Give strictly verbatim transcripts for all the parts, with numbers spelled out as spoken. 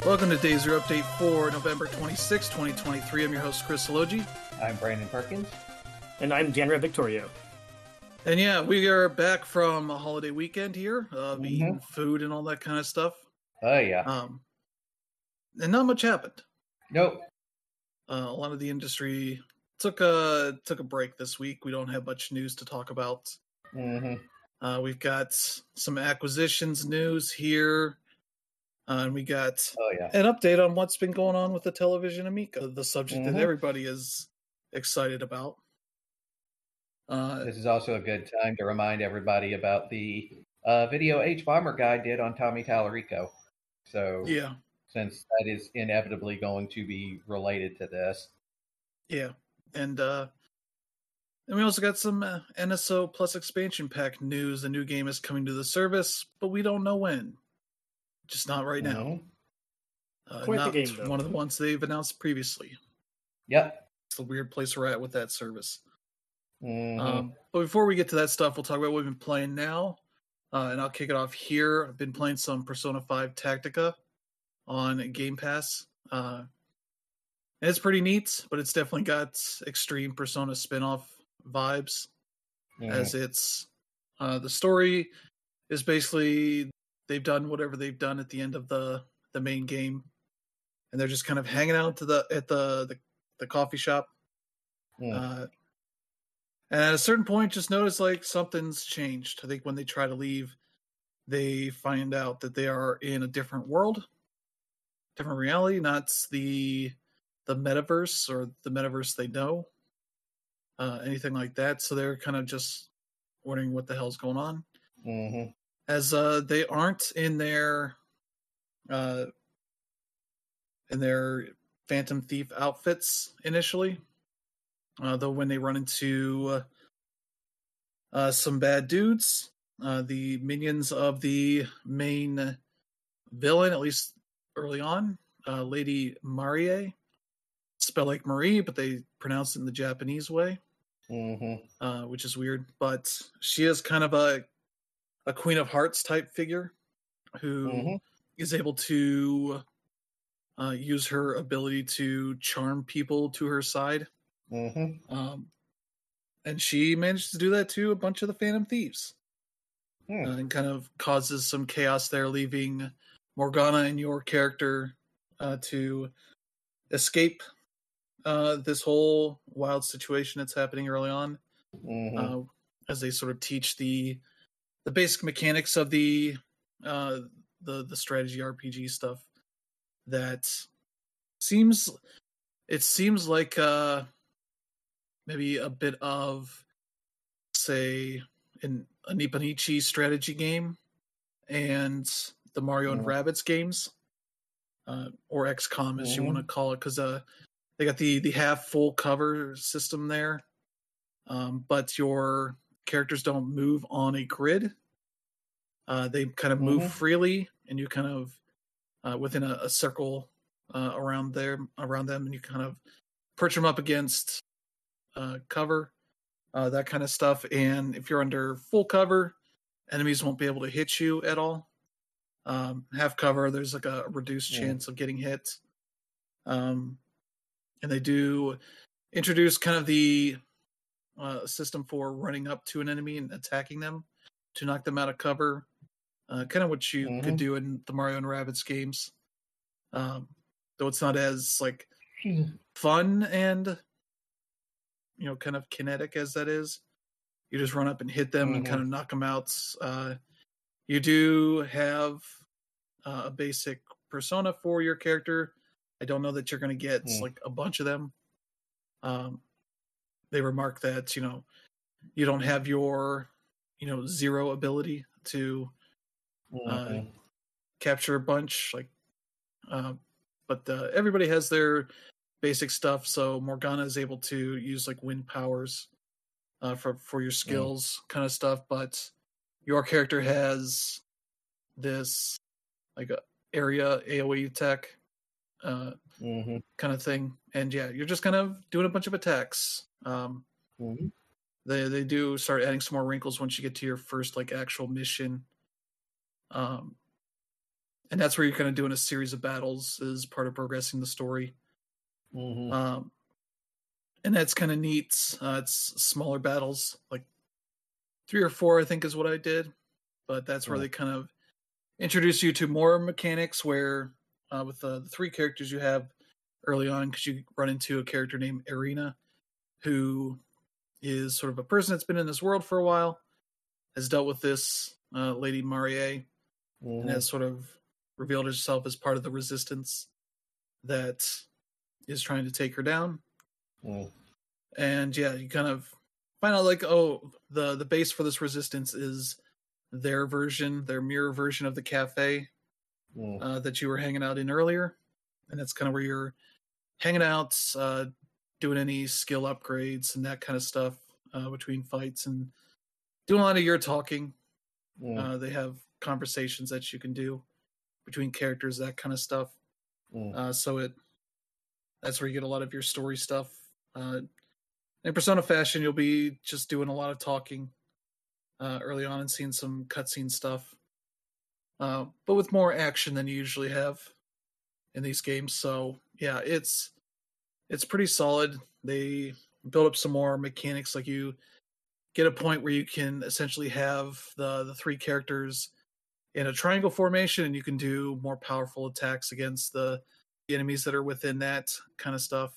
Welcome to Day Zero Update for November twenty-sixth, twenty twenty-three. I'm your host, Chris Salogi. I'm Brandon Perkins. And I'm Danra Victorio. And yeah, we are back from a holiday weekend here, of Mhm. eating food and all that kind of stuff. Oh, yeah. Um, and not much happened. Nope. Uh, a lot of the industry took a took a break this week. We don't have much news to talk about. Mm-hmm. Uh, we've got some acquisitions news here. Uh, and we got Oh, yeah. an update on what's been going on with the television Amica, the subject Mhm. that everybody is excited about. Uh, This is also a good time to remind everybody about the uh, video H Bomber guy did on Tommy Tallarico. So, yeah, since that is inevitably going to be related to this. yeah. And uh, and we also got some uh, N S O Plus expansion pack news. The new game is coming to the service, but we don't know when. Just not right now. Mhm. Uh, Quite the not game, though. one of the ones they've announced previously. Yep. It's the weird place we're at with that service. Mhm. Um, but before we get to that stuff, we'll talk about what we've been playing now. Uh, and I'll kick it off here. I've been playing some Persona five Tactica on Game Pass. Uh, and it's pretty neat, but it's definitely got extreme Persona spin-off vibes. Mhm. As it's uh, the story is basically they've done whatever they've done at the end of the, the main game, and they're just kind of hanging out to the at the the, the coffee shop. Mm. Uh, and at a certain point, just notice like something's changed. I think when they try to leave, they find out that they are in a different world, different reality, not the the metaverse or the metaverse they know, uh, anything like that. So they're kind of just wondering what the hell's going on. Mhm. As uh, they aren't in their uh, in their Phantom Thief outfits initially, uh, though when they run into uh, uh, some bad dudes, uh, the minions of the main villain, at least early on, uh, Lady Marie, spell like Marie, but they pronounce it in the Japanese way, Mhm. uh, which is weird. But she is kind of a a Queen of Hearts type figure who Mhm. is able to uh, use her ability to charm people to her side. Mhm. Um, and she managed to do that to a bunch of the Phantom Thieves. Hmm. Uh, and kind of causes some chaos there, leaving Morgana and your character uh, to escape uh, this whole wild situation that's happening early on, Mhm. uh, as they sort of teach the the basic mechanics of the uh, the the strategy R P G stuff. That seems it seems like uh, maybe a bit of, say, an a Nipponichi strategy game and the Mario and Mhm. Rabbids games, uh, or X COM as you want to Mhm. call it, because uh, they got the the half full cover system there, um, but your characters don't move on a grid. Uh, they kind of move Mhm. freely, and you kind of uh, within a, a circle uh, around there around them, and you kind of perch them up against uh, cover, uh, that kind of stuff. And if you're under full cover, enemies won't be able to hit you at all. Um, half cover, there's like a reduced Mm. chance of getting hit. Um, and they do introduce kind of the uh, system for running up to an enemy and attacking them to knock them out of cover. Uh, kind of what you could Mhm. do in the Mario and Rabbids games. Um, though it's not as like fun and, you know, kind of kinetic as that is. You just run up and hit them and kind of Mhm. knock them out. Uh, you do have uh, a basic persona for your character. I don't know that you're going to get Mm. like a bunch of them. Um, they remark that, you know, you don't have your, you know, zero ability to uh, Mhm. capture a bunch. Like, uh, but uh, everybody has their basic stuff. So Morgana is able to use like wind powers uh, for for your Mm. skills, kind of stuff. But your character has this like a area AoE attack uh, Mhm. kind of thing, and yeah, you're just kind of doing a bunch of attacks. Um, Mhm. they they do start adding some more wrinkles once you get to your first like actual mission. Um, and that's where you're kind of doing a series of battles as part of progressing the story. Mm-hmm. Um, and that's kind of neat. Uh, it's smaller battles, like three or four, I think, is what I did. But that's where Mm. they kind of introduce you to more mechanics. Where uh, with the, the three characters you have early on, because you run into a character named Irina, who is sort of a person that's been in this world for a while, has dealt with this uh, Lady Marie, Mm-hmm. and has sort of revealed herself as part of the resistance that is trying to take her down. Mm. And yeah, you kind of find out like, oh, the the base for this resistance is their version, their mirror version of the cafe Mm. uh, that you were hanging out in earlier, and that's kind of where you're hanging out, uh, doing any skill upgrades and that kind of stuff uh, between fights, and doing a lot of your talking. Mm. Uh, they have conversations that you can do between characters, that kind of stuff. Mm. Uh, so it that's where you get a lot of your story stuff. Uh, in Persona fashion, you'll be just doing a lot of talking uh, early on and seeing some cutscene stuff, uh, but with more action than you usually have in these games. So yeah, it's it's pretty solid. They build up some more mechanics, like you get a point where you can essentially have the the three characters in a triangle formation, and you can do more powerful attacks against the, the enemies that are within that kind of stuff.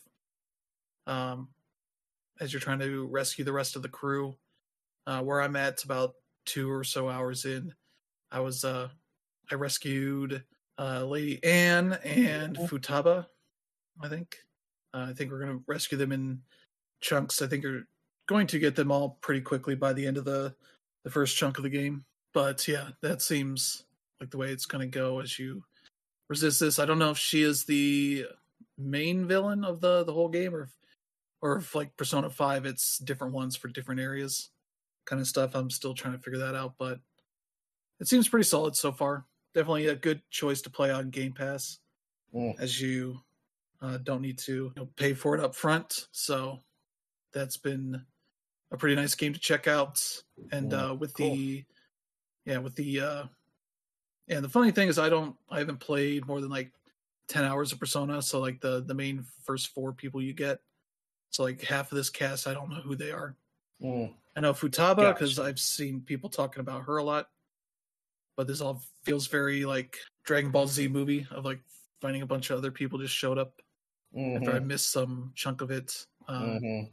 Um, as you're trying to rescue the rest of the crew, uh, where I'm at, about two or so hours in, I was uh, I rescued uh, Lady Anne and Futaba. I think uh, I think we're going to rescue them in chunks. I think we're going to get them all pretty quickly by the end of the the first chunk of the game. But yeah, that seems like the way it's going to go as you resist this. I don't know if she is the main villain of the the whole game, or if, or if like Persona five, it's different ones for different areas, kind of stuff. I'm still trying to figure that out, but it seems pretty solid so far. Definitely a good choice to play on Game Pass, Mm. as you uh, don't need to you know, pay for it up front. So that's been a pretty nice game to check out. And Mm. uh, with Cool. the yeah, with the uh, and the funny thing is, I don't, I haven't played more than like ten hours of Persona. So like the the main first four people you get, so like half of this cast, I don't know who they are. Mm. I know Futaba because Gotcha. I've seen people talking about her a lot, but this all feels very like Dragon Ball Z movie of like finding a bunch of other people just showed up after I Mhm. missed some chunk of it. Um, Mhm.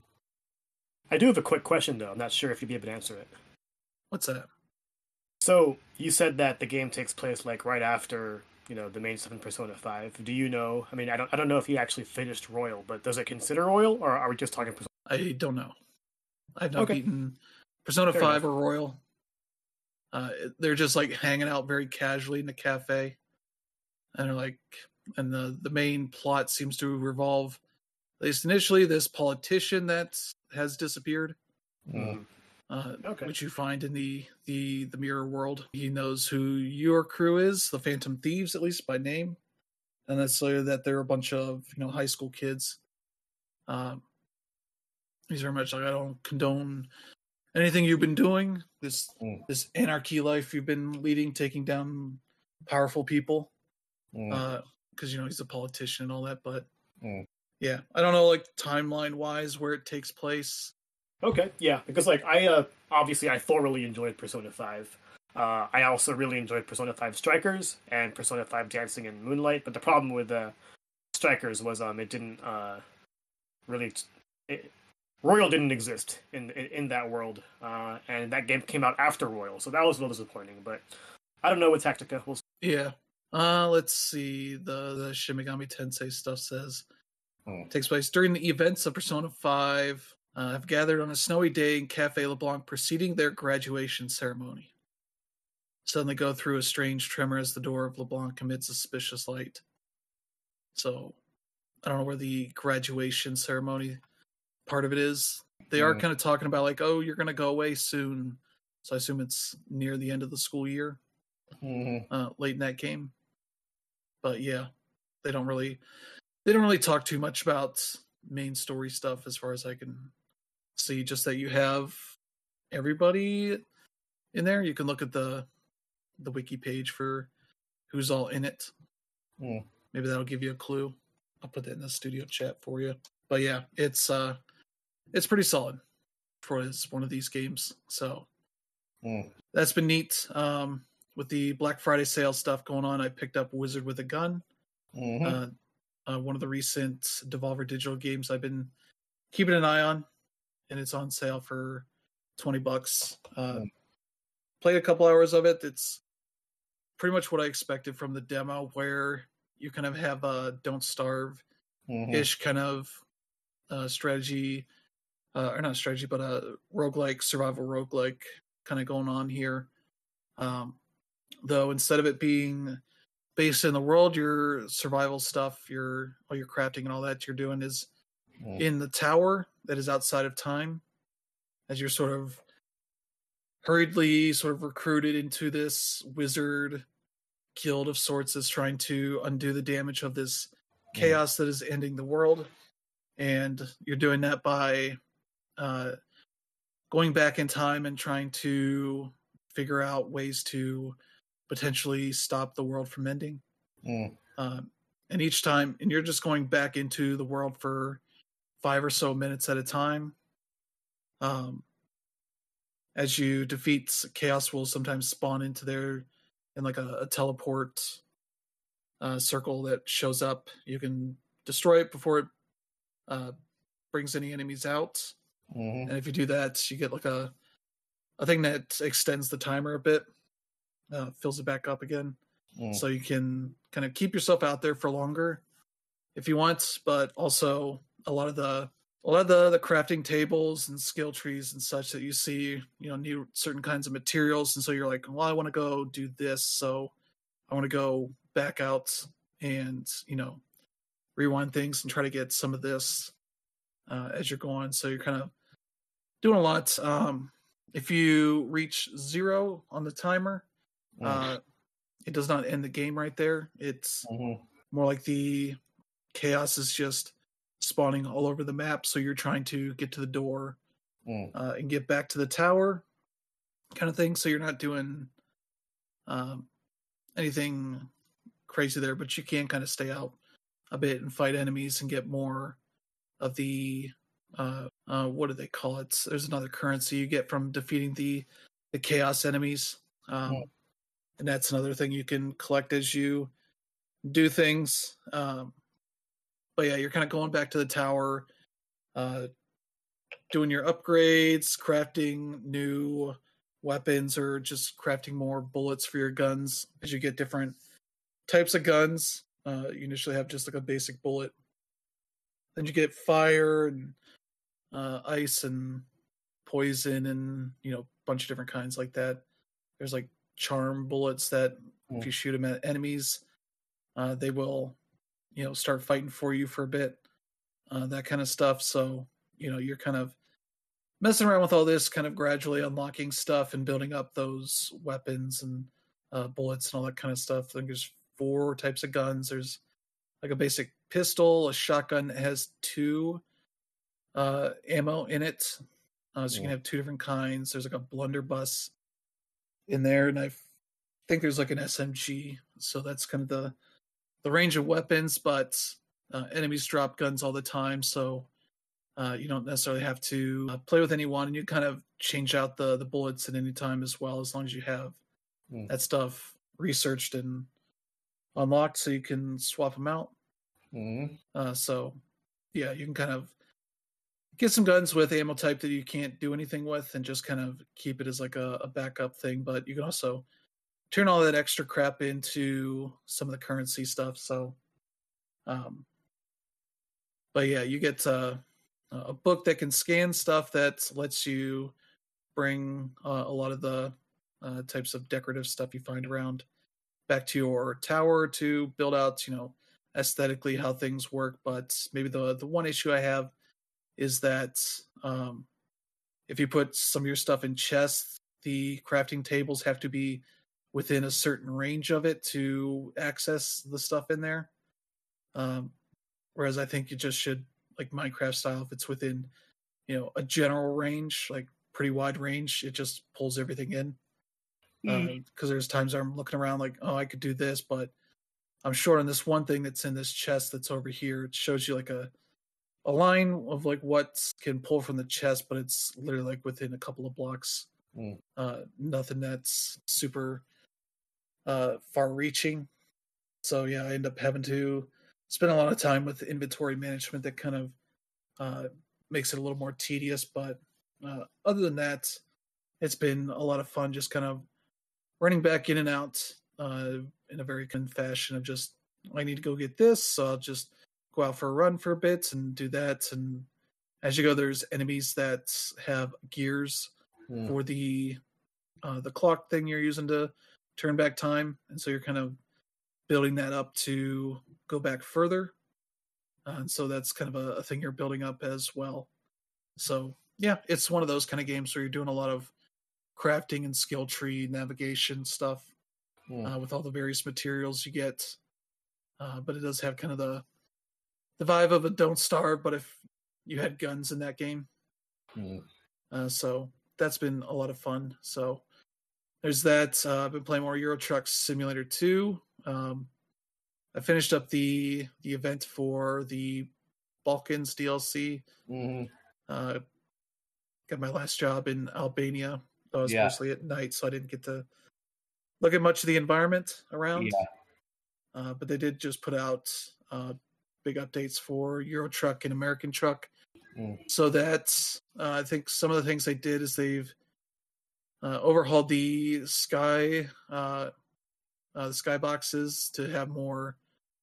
I do have a quick question, though. I'm not sure if you'd be able to answer it. What's that? So, you said that the game takes place like right after, you know, the main stuff in Persona five. Do you know? I mean, I don't, I don't know if you actually finished Royal, but does it consider Royal, or are we just talking Persona? I don't know. I've not Okay. beaten Persona Fair five enough. or Royal. Uh, they're just like hanging out very casually in the cafe, and they're like, and the the main plot seems to revolve, at least initially, this politician that has disappeared, Mm. uh, Okay. which you find in the the the mirror world. He knows who your crew is, the Phantom Thieves, at least by name, and that's so that they're a bunch of you know high school kids. Um, he's very much like, I don't condone anything you've been doing, this Mm. this anarchy life you've been leading, taking down powerful people, Mm. because you know he's a politician and all that. But Mm. yeah, I don't know like timeline wise where it takes place. Okay, yeah, because like I uh, obviously I thoroughly enjoyed Persona five. Uh, I also really enjoyed Persona five Strikers and Persona five Dancing in Moonlight. But the problem with uh, Strikers was um it didn't uh really it, Royal didn't exist in, in in that world, uh, and that game came out after Royal, so that was a little disappointing. But I don't know with Tactica. We'll see. Yeah. Uh, let's see. The the Shin Megami Tensei stuff says Mm. takes place during the events of Persona five. Uh, have gathered on a snowy day in Cafe LeBlanc, preceding their graduation ceremony. Suddenly go through a strange tremor as the door of LeBlanc emits a suspicious light. So I don't know where the graduation ceremony part of it is. They are Mm. kind of talking about like, oh, you're going to go away soon. So I assume it's near the end of the school year, Mhm. uh, late in that game. But yeah, they don't really, they don't really talk too much about main story stuff as far as I can see. Just that you have everybody in there. You can look at the the wiki page for who's all in it. Mm. Maybe that'll give you a clue. I'll put that in the studio chat for you. But yeah, it's uh, it's pretty solid for as one of these games. So mm. that's been neat. Um, with the Black Friday sale stuff going on, I picked up Wizard with a Gun. Mm-hmm. Uh, uh, one of the recent Devolver Digital games I've been keeping an eye on, and it's on sale for twenty bucks. Uh, mm. Played a couple hours of it. It's pretty much what I expected from the demo, where you kind of have a Don't Starve ish mm-hmm. kind of uh, strategy, uh, or not strategy, but a roguelike, survival roguelike kind of going on here. Um, though instead of it being based in the world, your survival stuff, your all your crafting and all that you're doing is mm. in the tower that is outside of time, as you're sort of hurriedly sort of recruited into this wizard guild of sorts is trying to undo the damage of this chaos mm. that is ending the world. And you're doing that by uh, going back in time and trying to figure out ways to potentially stop the world from ending. Mm. Um, and each time, and you're just going back into the world for five or so minutes at a time. Um, as you defeat chaos, will sometimes spawn into there in like a, a teleport uh, circle that shows up. You can destroy it before it uh, brings any enemies out. Mm-hmm. And if you do that, you get like a a thing that extends the timer a bit, uh, fills it back up again. Mm. So you can kind of keep yourself out there for longer if you want, but also a lot of the a lot of the, the crafting tables and skill trees and such that you see, you know, need certain kinds of materials. And so you're like, well, I want to go do this. So I want to go back out and, you know, rewind things and try to get some of this uh, as you're going. So you're kind of doing a lot. Um, if you reach zero on the timer, mm. uh, it does not end the game right there. It's mm-hmm. more like the chaos is just spawning all over the map. So you're trying to get to the door mm. uh, and get back to the tower kind of thing. So you're not doing um, anything crazy there, but you can kind of stay out a bit and fight enemies and get more of the uh, uh, what do they call it? There's another currency you get from defeating the the chaos enemies. Um, mm. And that's another thing you can collect as you do things. Um, but yeah, you're kind of going back to the tower, uh, doing your upgrades, crafting new weapons, or just crafting more bullets for your guns as you get different types of guns. Uh, you initially have just like a basic bullet. Then you get fire and uh, ice and poison and, you know, a bunch of different kinds like that. There's like charm bullets that mm. if you shoot them at enemies, uh, they will, you know, start fighting for you for a bit, uh, that kind of stuff. So, you know, you're kind of messing around with all this, kind of gradually unlocking stuff and building up those weapons and uh, bullets and all that kind of stuff. I think there's four types of guns. There's like a basic pistol, a shotgun that has two uh, ammo in it. Uh, so yeah. You can have two different kinds. There's like a blunderbuss in there, and I think there's like an S M G. So that's kind of the the range of weapons, but uh, enemies drop guns all the time, so uh, you don't necessarily have to uh, play with anyone, and you kind of change out the the bullets at any time as well, as long as you have mm. that stuff researched and unlocked, so you can swap them out. Mm. Uh, so yeah, you can kind of get some guns with ammo type that you can't do anything with, and just kind of keep it as like a, a backup thing. But you can also turn all that extra crap into some of the currency stuff. So, um, but yeah, you get uh, a book that can scan stuff that lets you bring uh, a lot of the uh, types of decorative stuff you find around back to your tower to build out, you know, aesthetically how things work. But maybe the the one issue I have is that um, if you put some of your stuff in chests, the crafting tables have to be within a certain range of it to access the stuff in there. Um, whereas I think you just should, like Minecraft style, if it's within, you know, a general range, like pretty wide range, it just pulls everything in. because uh, there's times I'm looking around like, oh, I could do this, but I'm short on this one thing that's in this chest that's over here. It shows you like a a line of like what can pull from the chest, but it's literally like within a couple of blocks. Mm. Uh, nothing that's super uh, far-reaching. So yeah, I end up having to spend a lot of time with inventory management that kind of uh, makes it a little more tedious. But uh, other than that, it's been a lot of fun just kind of running back in and out uh, in a very kind of fashion of just, I need to go get this, so I'll just go out for a run for a bit and do that. And as you go, there's enemies that have gears Mm. for the uh, the clock thing you're using to turn back time, and so you're kind of building that up to go back further. Uh, and so that's kind of a, a thing you're building up as well. So yeah, it's one of those kind of games where you're doing a lot of crafting and skill tree navigation stuff Mm. uh, with all the various materials you get. Uh, but it does have kind of the the vibe of a Don't Starve, but if you had guns in that game. Mm. Uh, so that's been a lot of fun. So there's that. Uh, I've been playing more Euro Truck Simulator two. Um, I finished up the the event for the Balkans D L C. Mm-hmm. Uh, got my last job in Albania. That was Yeah. mostly at night, so I didn't get to look at much of the environment around. Yeah. Uh, but they did just put out uh, big updates for Euro Truck and American Truck. Mm. So that uh, I think some of the things they did is they've uh, overhauled the sky uh, uh, the skyboxes to have more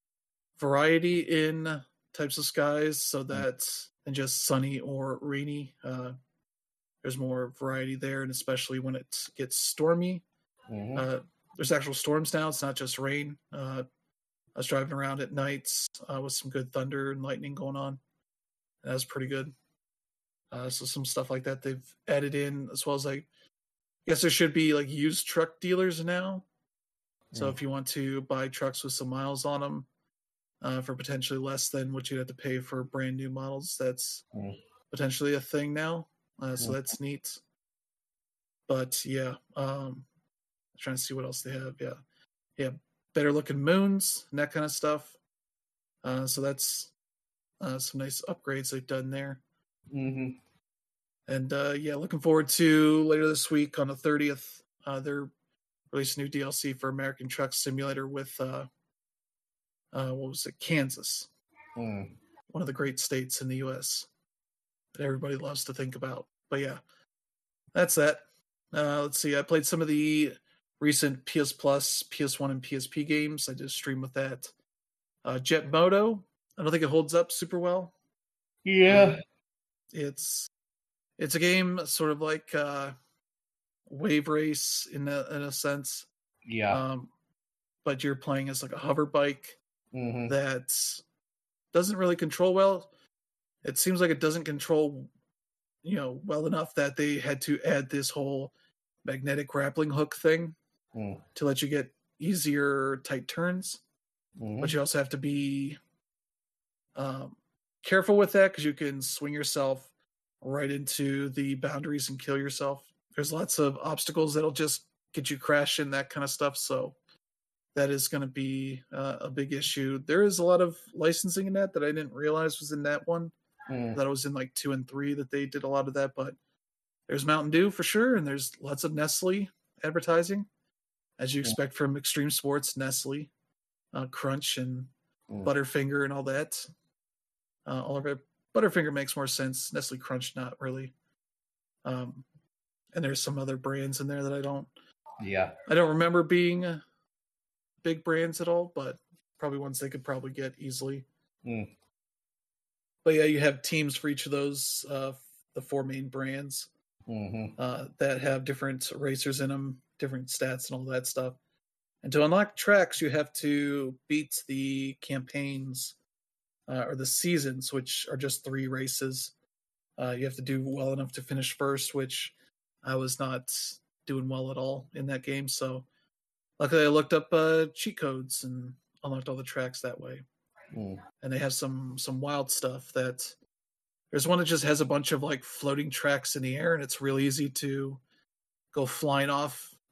variety in types of skies, so that than just sunny or rainy. Uh, there's more variety there, and especially when it gets stormy. Mm-hmm. Uh, there's actual storms now. It's not just rain. Uh, I was driving around at nights uh, with some good thunder and lightning going on. And that was pretty good. Uh, so some stuff like that they've added in, as well as like, I guess there should be like used truck dealers now. So Mm. if you want to buy trucks with some miles on them uh, for potentially less than what you'd have to pay for brand new models, that's Mm. potentially a thing now. Uh, so Mm. that's neat. But yeah, um, I'm trying to see what else they have. Yeah, yeah, better looking moons and that kind of stuff. Uh, so that's uh, some nice upgrades they've done there. Mm-hmm. And uh, yeah, looking forward to later this week on the thirtieth. Uh, they're releasing new D L C for American Truck Simulator with uh, uh, what was it, Kansas, Mm. one of the great states in the U S that everybody loves to think about. But yeah, that's that. Uh, let's see. I played some of the recent P S Plus, P S one, and P S P games. I just streamed with that. Uh, Jet Moto. I don't think it holds up super well. Yeah. It's it's a game sort of like uh, Wave Race in a in a sense. Yeah. Um, but you're playing as like a hover bike Mm-hmm. that doesn't really control well. It seems like it doesn't control, you know, well enough that they had to add this whole magnetic grappling hook thing Mm. to let you get easier tight turns. Mm-hmm. But you also have to be um, careful with that because you can swing yourself right into the boundaries and kill yourself. There's lots of obstacles that'll just get you crashing, that kind of stuff. So that is going to be uh, a big issue. There is a lot of licensing in that that I didn't realize was in that one. Mm. That it was in like two and three that they did a lot of that. But there's Mountain Dew for sure, and there's lots of Nestle advertising, as you Yeah. expect from Extreme Sports, Nestle, uh, Crunch, and Mm. Butterfinger, and all that. Uh, all of it. Butterfinger makes more sense. Nestle Crunch, not really. Um, and there's some other brands in there that I don't. Yeah. I don't remember being uh, big brands at all, but probably ones they could probably get easily. Mm. But yeah, you have teams for each of those, uh, the four main brands Mm-hmm. uh, that have different racers in them, different stats, and all that stuff. And to unlock tracks, you have to beat the campaigns uh, or the seasons, which are just three races. Uh, you have to do well enough to finish first, which I was not doing well at all in that game. So luckily I looked up uh, cheat codes and unlocked all the tracks that way. Mm. And they have some some wild stuff. That there's one that just has a bunch of like floating tracks in the air, and it's real easy to go flying off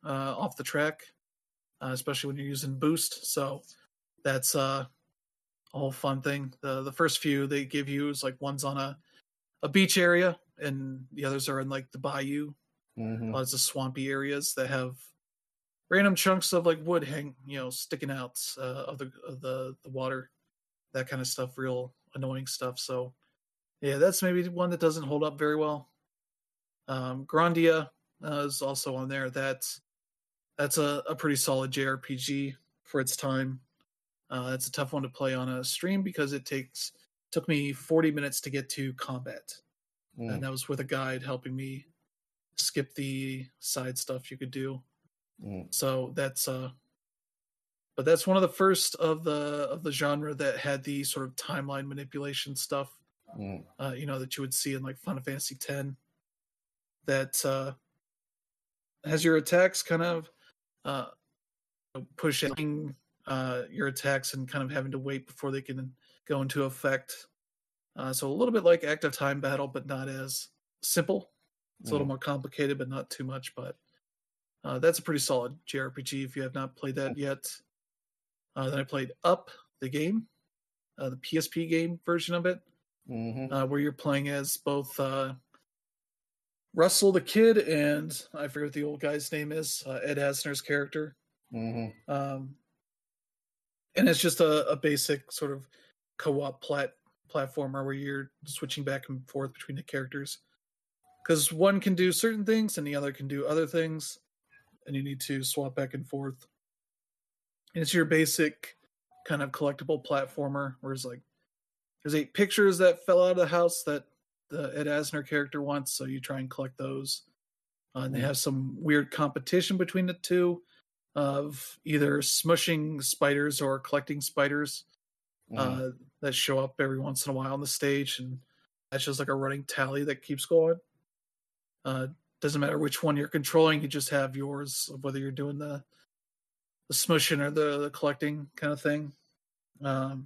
uh, off the track, uh, especially when you're using boost. So that's uh, a whole fun thing. The the first few they give you is like one's on a, a beach area, and the others are in like the bayou, Mm-hmm. lots of swampy areas that have random chunks of like wood hang, you know, sticking out uh, of the of the the water, that kind of stuff. Real annoying stuff. So yeah, that's maybe one that doesn't hold up very well. Um, Grandia uh, is also on there. That's that's a, a pretty solid J R P G for its time. Uh, it's a tough one to play on a stream because it takes took me forty minutes to get to combat, Mm. and that was with a guide helping me skip the side stuff you could do. Mm. So that's uh, but that's one of the first of the of the genre that had the sort of timeline manipulation stuff. Mm. Uh, you know, that you would see in like Final Fantasy X. That uh, has your attacks kind of uh, pushing uh, your attacks and kind of having to wait before they can go into effect. Uh, so a little bit like active time battle, but not as simple. It's a little Mm. more complicated, but not too much. But uh, that's a pretty solid J R P G if you have not played that yet. Uh, then I played Up, the game, uh, the P S P game version of it, Mm-hmm. uh, where you're playing as both uh, Russell the kid and I forget what the old guy's name is, uh, Ed Asner's character. Mm-hmm. Um, and it's just a, a basic sort of co-op plat platformer where you're switching back and forth between the characters. Because one can do certain things and the other can do other things, and you need to swap back and forth. And it's your basic kind of collectible platformer, where it's like there's eight pictures that fell out of the house that the Ed Asner character wants, so you try and collect those. Uh, and they have some weird competition between the two of either smushing spiders or collecting spiders Mm. uh, that show up every once in a while on the stage, and that's just like a running tally that keeps going. Uh, doesn't matter which one you're controlling; you just have yours of whether you're doing the the smushing or the, the collecting kind of thing. Um,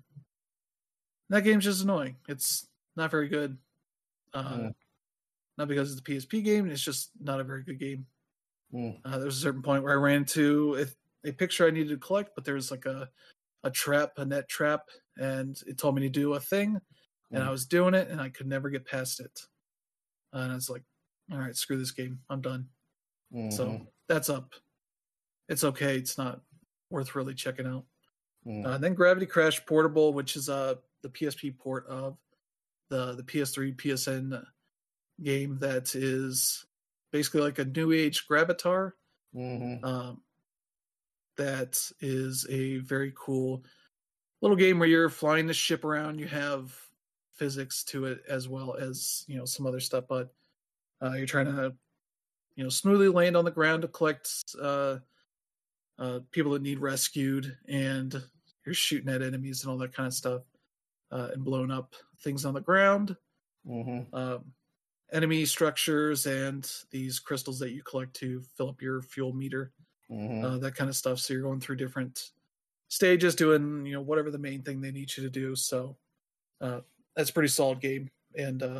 that game's just annoying. It's not very good. Uh, Mm. Not because it's a P S P game; it's just not a very good game. Mm. Uh, there was a certain point where I ran into a, a picture I needed to collect, but there was like a a trap, a net trap, and it told me to do a thing, and Mm. I was doing it, and I could never get past it. And I was like, all right, screw this game. I'm done. Mm-hmm. So that's Up. It's okay. It's not worth really checking out. Mm. Uh, and then Gravity Crash Portable, which is uh, the P S P port of the, the P S three, P S N game that is basically like a new age Gravatar. Mm-hmm. Um, that is a very cool little game where you're flying the ship around. You have physics to it as well as, you know, some other stuff, but uh, you're trying to, you know, smoothly land on the ground to collect uh, uh, people that need rescued, and you're shooting at enemies and all that kind of stuff, uh, and blowing up things on the ground, Mm-hmm. um, enemy structures, and these crystals that you collect to fill up your fuel meter. Mm-hmm. Uh, that kind of stuff. So you're going through different stages, doing, you know, whatever the main thing they need you to do. So uh, that's a pretty solid game, and uh,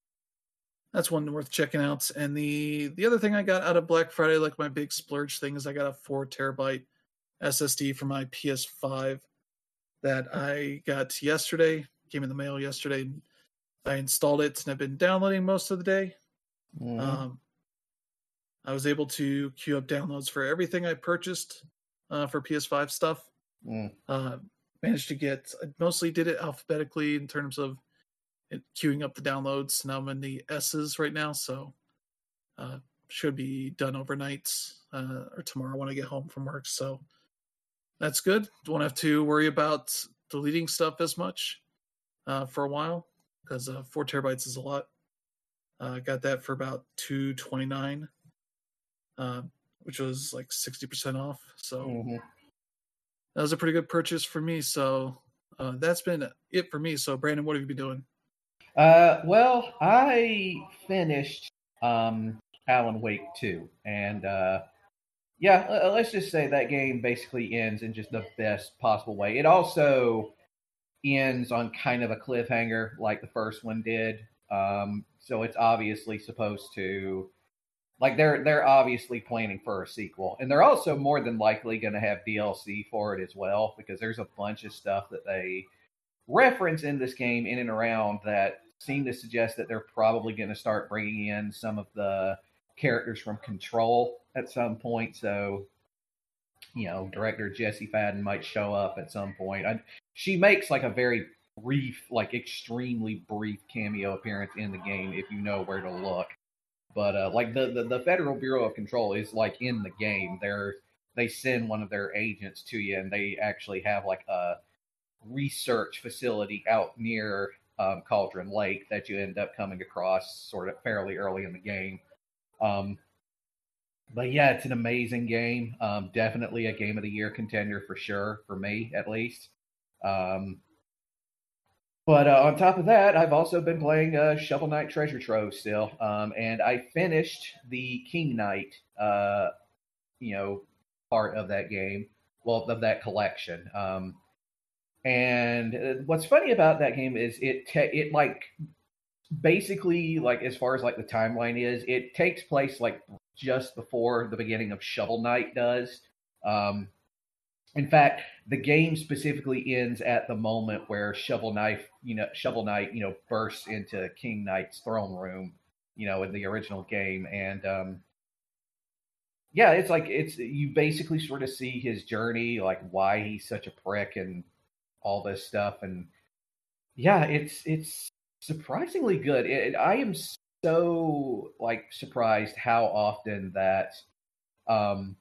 that's one worth checking out. And the the other thing I got out of Black Friday, like my big splurge thing, is I got a four terabyte S S D for my P S five that I got yesterday. Came in the mail yesterday. And I installed it, and I've been downloading most of the day. Mm-hmm. Um, I was able to queue up downloads for everything I purchased uh, for P S five stuff. Mm. Uh, managed to get, I mostly did it alphabetically in terms of it, queuing up the downloads. Now I'm in the S's right now, so uh, should be done overnight uh, or tomorrow when I get home from work. So that's good. Don't have to worry about deleting stuff as much uh, for a while, because uh, four terabytes is a lot. I uh, got that for about two twenty-nine. Uh, which was like sixty percent off. So Mm-hmm. that was a pretty good purchase for me. So uh, that's been it for me. So Brandon, what have you been doing? Uh, well, I finished um, Alan Wake two, and uh, yeah, l- let's just say that game basically ends in just the best possible way. It also ends on kind of a cliffhanger, like the first one did. Um, so it's obviously supposed to, like they're they're obviously planning for a sequel, and they're also more than likely going to have D L C for it as well, because there's a bunch of stuff that they reference in this game in and around that seem to suggest that they're probably going to start bringing in some of the characters from Control at some point. So, you know, director Jesse Fadden might show up at some point. I, she makes like a very brief, like extremely brief cameo appearance in the game if you know where to look. But uh, like the, the the Federal Bureau of Control is like in the game. They're they send one of their agents to you, and they actually have like a research facility out near um, Cauldron Lake that you end up coming across sort of fairly early in the game. Um, but yeah, it's an amazing game. Um, definitely a Game of the Year contender for sure, for me at least. Um, but uh, on top of that, I've also been playing uh, Shovel Knight Treasure Trove still, um, and I finished the King Knight, uh, you know, part of that game, well, of that collection. Um, and what's funny about that game is it te- it like basically like as far as like the timeline is, it takes place like just before the beginning of Shovel Knight does. Um, in fact, the game specifically ends at the moment where Shovel Knight, you know, Shovel Knight, you know, bursts into King Knight's throne room, you know, in the original game, and um, yeah, it's like it's you basically sort of see his journey, like why he's such a prick and all this stuff, and yeah, it's it's surprisingly good. It, I am so like surprised how often that um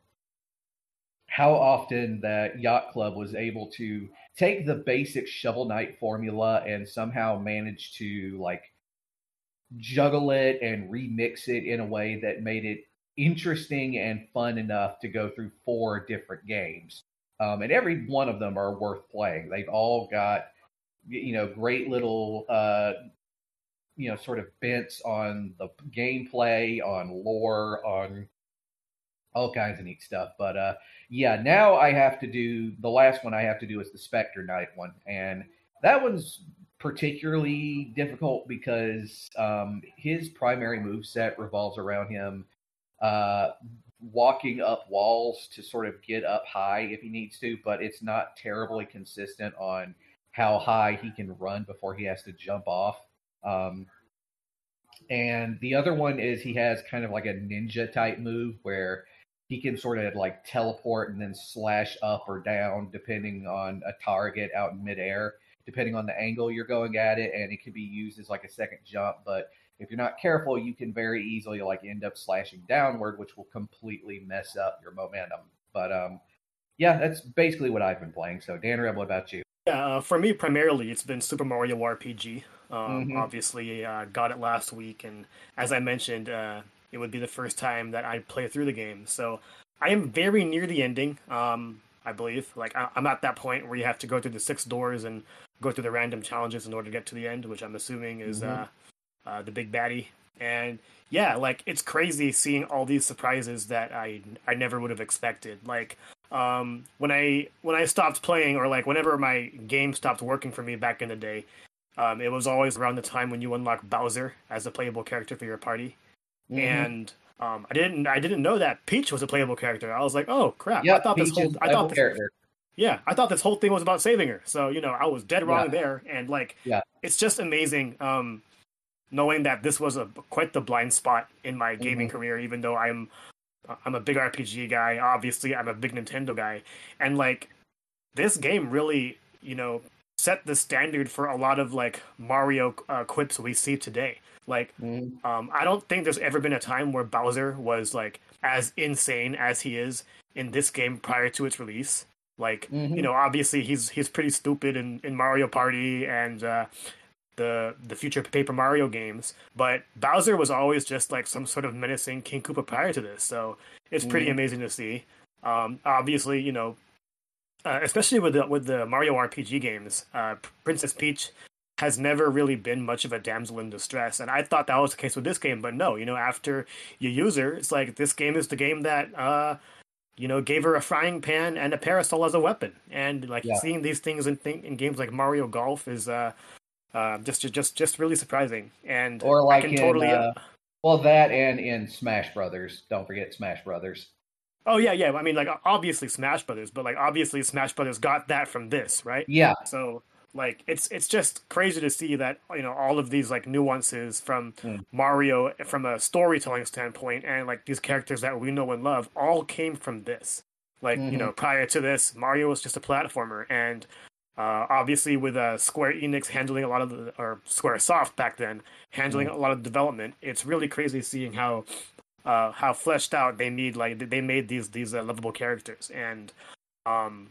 how often that Yacht Club was able to take the basic Shovel Knight formula and somehow manage to like juggle it and remix it in a way that made it interesting and fun enough to go through four different games. Um, and every one of them are worth playing. They've all got, you know, great little, uh, you know, sort of bents on the gameplay, on lore, on all kinds of neat stuff. But uh, yeah, now I have to do, the last one I have to do is the Spectre Knight one. And that one's particularly difficult because um, his primary moveset revolves around him uh, walking up walls to sort of get up high if he needs to, but it's not terribly consistent on how high he can run before he has to jump off. Um, and the other one is he has kind of like a ninja type move where he can sort of like teleport and then slash up or down depending on a target out in midair, depending on the angle you're going at it, and it can be used as like a second jump, but if you're not careful, you can very easily like end up slashing downward, which will completely mess up your momentum. But um, yeah, that's basically what I've been playing. So, Dan Reb, what about you? Yeah, uh, for me, primarily, it's been Super Mario R P G. Um, Mhm. Obviously, uh, got it last week, and as I mentioned, uh, it would be the first time that I'd play through the game. So I am very near the ending, um, I believe. Like, I- I'm at that point where you have to go through the six doors and go through the random challenges in order to get to the end, which I'm assuming is Mhm. uh, uh, the big baddie. And yeah, like, it's crazy seeing all these surprises that I I never would have expected. Like, um, when I when I stopped playing, or like whenever my game stopped working for me back in the day, um, it was always around the time when you unlock Bowser as a playable character for your party. Mhm. And um, I didn't I didn't know that Peach was a playable character. I was like, oh crap! Yeah, I thought this Peach whole is a I playable thought this, character. yeah, I thought this whole thing was about saving her. So, you know, I was dead wrong Yeah. there. And like, Yeah. it's just amazing um, knowing that this was a quite the blind spot in my gaming Mhm. career. Even though I'm I'm a big R P G guy, obviously I'm a big Nintendo guy, and like, this game really, you know, set the standard for a lot of like Mario uh, quips we see today. Like, Mhm. um, I don't think there's ever been a time where Bowser was like as insane as he is in this game prior to its release. Like, Mhm. you know, obviously he's he's pretty stupid in, in Mario Party and uh, the the future Paper Mario games, but Bowser was always just like some sort of menacing King Koopa prior to this. So it's pretty Mhm. amazing to see. Um, obviously, you know, uh, especially with the with the Mario R P G games, uh, Princess Peach has never really been much of a damsel in distress, and I thought that was the case with this game, but no, you know, after you use her, it's like this game is the game that uh, you know, gave her a frying pan and a parasol as a weapon, and like Yeah. seeing these things in th- in games like Mario Golf is uh, uh just just just really surprising, and Or I like can in totally. uh, Well, that and in Smash Brothers. Don't forget Smash Brothers. Oh yeah, yeah. I mean, like obviously Smash Brothers, but like obviously Smash Brothers got that from this, right? Yeah. So like it's it's just crazy to see that you know all of these like nuances from Mm. Mario from a storytelling standpoint and like these characters that we know and love all came from this. Like Mm-hmm. you know prior to this, Mario was just a platformer, and uh, obviously with uh, Square Enix handling a lot of the or Square Soft back then handling Mm. a lot of development, it's really crazy seeing how uh, how fleshed out they need like they made these these uh, lovable characters and um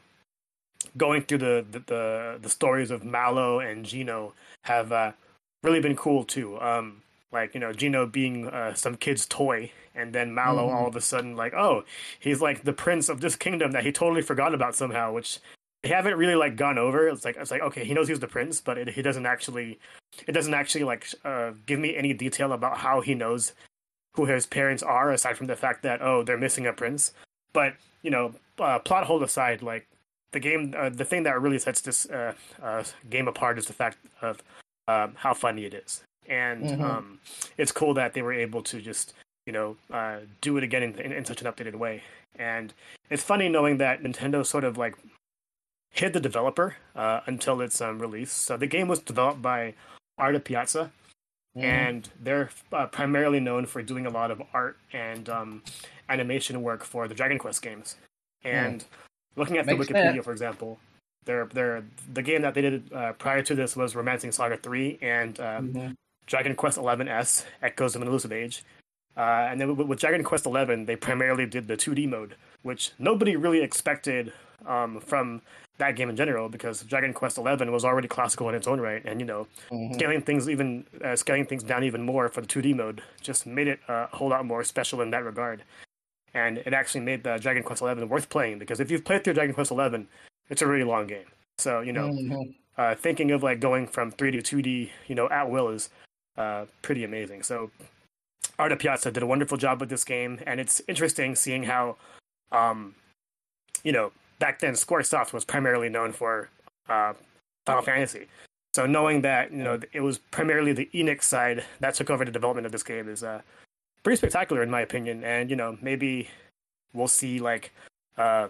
going through the the, the, the stories of Mallow and Gino have uh, really been cool too. Um, like you know Gino being uh, some kid's toy, and then Mallow Mhm. all of a sudden like oh he's like the prince of this kingdom that he totally forgot about somehow, which they haven't really like gone over. It's like it's like okay he knows he's the prince, but it, he doesn't actually it doesn't actually like uh, give me any detail about how he knows who his parents are, aside from the fact that oh they're missing a prince. But you know, uh, plot hole aside, like the game, uh, the thing that really sets this uh, uh, game apart is the fact of um, how funny it is, and Mhm. um, it's cool that they were able to just you know uh, do it again in, in, in such an updated way. And it's funny knowing that Nintendo sort of like hid the developer uh, until its um, release. So the game was developed by Arda Piazza, Mhm. and they're uh, primarily known for doing a lot of art and um, animation work for the Dragon Quest games. And looking at the Makes Wikipedia, sense. for example, they're, they're, the game that they did uh, prior to this was Romancing Saga three and um, Mhm. Dragon Quest eleven S, Echoes of an Elusive Age. Uh, and then with, with Dragon Quest eleven, they primarily did the two D mode, which nobody really expected um, from that game in general, because Dragon Quest eleven was already classical in its own right, and you know, Mhm. scaling things even uh, scaling things down even more for the two D mode just made it uh, a whole lot more special in that regard. And it actually made the Dragon Quest eleven worth playing, because if you've played through Dragon Quest eleven, it's a really long game. So you know, Mhm. uh, thinking of like going from three D to two D, you know, at will is uh, pretty amazing. So Arda Piazza did a wonderful job with this game, and it's interesting seeing how, um, you know, back then Squaresoft was primarily known for uh, Final Fantasy. So knowing that you know it was primarily the Enix side that took over the development of this game is uh, pretty spectacular in my opinion. And you know maybe we'll see like uh,